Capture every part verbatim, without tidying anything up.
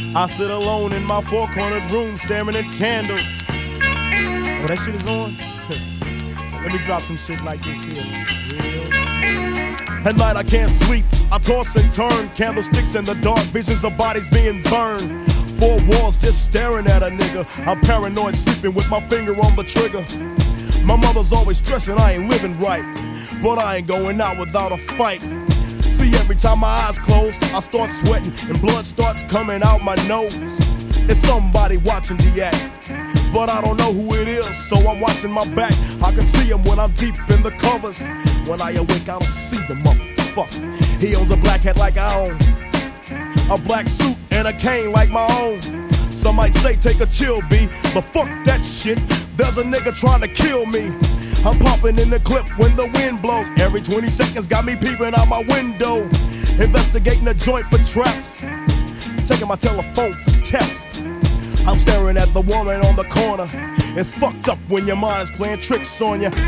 I sit alone in my four-cornered room staring at candles. Oh, that shit is on? Let me drop some shit like this here. Real. At night I can't sleep, I toss and turn. Candlesticks in the dark, visions of bodies being burned. Four walls just staring at a nigga. I'm paranoid, sleeping with my finger on the trigger. My mother's always stressing I ain't living right, but I ain't going out without a fight. See, every time my eyes close, I start sweating and blood starts coming out my nose. It's somebody watching the act, but I don't know who it is, so I'm watching my back. I can see him when I'm deep in the covers. When I awake, I don't see the motherfucker. He owns a black hat like I own, a black suit and a cane like my own. Some might say take a chill, B, but fuck that shit. There's a nigga trying to kill me. I'm popping in the clip when the wind blows. Every twenty seconds got me peeping out my window, investigating the joint for traps, taking my telephone for taps. I'm staring at the woman on the corner. It's fucked up when your mind is playing tricks on you.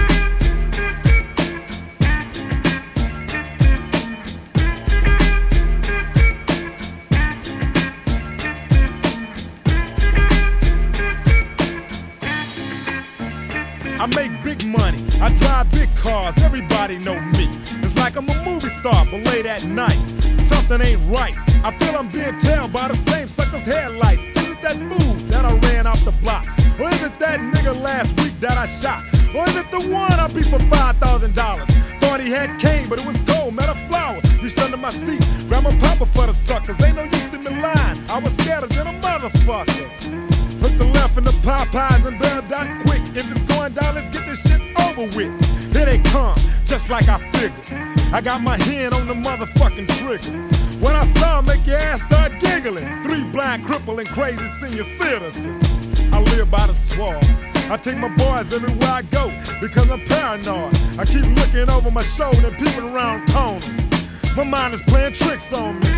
I make big money, I drive big cars, everybody know me. It's like I'm a movie star, but late at night, something ain't right. I feel I'm being tailed by the same sucker's headlights. Is it that fool that I ran off the block? Or is it that nigga last week that I shot? Or is it the one I beat for five thousand dollars? Thought he had cane, but it was gold, met a flower. Reached under my seat, grabbed my papa for the suckers. Ain't no use to me lying, I was scared than a motherfucker. Hook the left in the Popeyes and bail down quick. If it's going down, let's get this shit over with. Here they come, just like I figured. I got my hand on the motherfucking trigger. When I saw him, make your ass start giggling. Three blind, crippled, and crazy senior citizens. I live by the swamp. I take my boys everywhere I go because I'm paranoid. I keep looking over my shoulder and peeping around corners. My mind is playing tricks on me.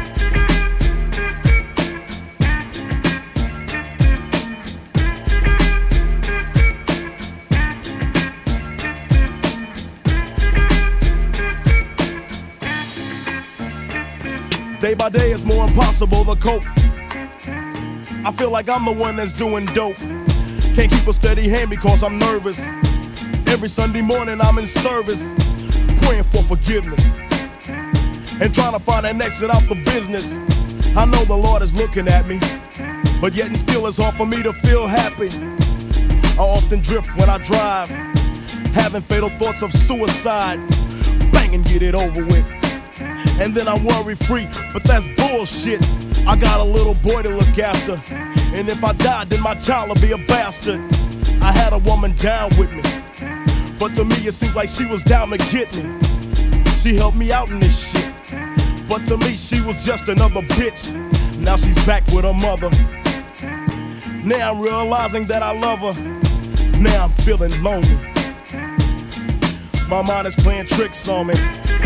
Day by day it's more impossible to cope. I feel like I'm the one that's doing dope. Can't keep a steady hand because I'm nervous. Every Sunday morning I'm in service, praying for forgiveness and trying to find an exit out the business. I know the Lord is looking at me, but yet and still it's hard for me to feel happy. I often drift when I drive, having fatal thoughts of suicide. Bang and get it over with, and then I'm worry free, but that's bullshit. I got a little boy to look after, and if I die, then my child will be a bastard. I had a woman down with me, but to me it seemed like she was down to get me. She helped me out in this shit, but to me she was just another bitch. Now she's back with her mother. Now I'm realizing that I love her. Now I'm feeling lonely. My mind is playing tricks on me.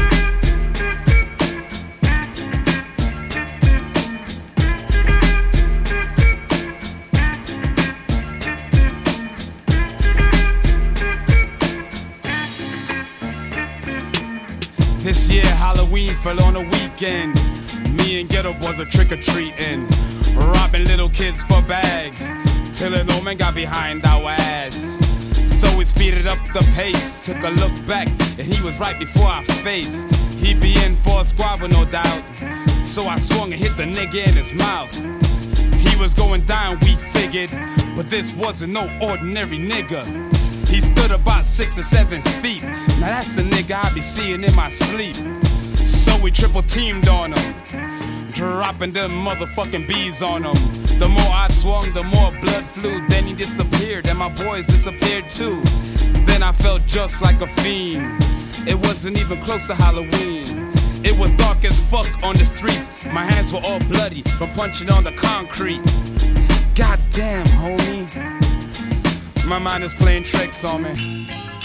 This year Halloween fell on a weekend. Me and Ghetto Boys are trick-or-treating, robbing little kids for bags, till an old man got behind our ass. So we speeded up the pace, took a look back, and he was right before our face. He'd be in for a squabble, no doubt, so I swung and hit the nigga in his mouth. He was going down, we figured, but this wasn't no ordinary nigga. He stood about six or seven feet. Now that's the nigga I be seeing in my sleep. So we triple teamed on him, dropping them motherfucking bees on him. The more I swung, the more blood flew. Then he disappeared, and my boys disappeared too. Then I felt just like a fiend. It wasn't even close to Halloween. It was dark as fuck on the streets. My hands were all bloody from punching on the concrete. Goddamn, homie, my mind is playing tricks on me.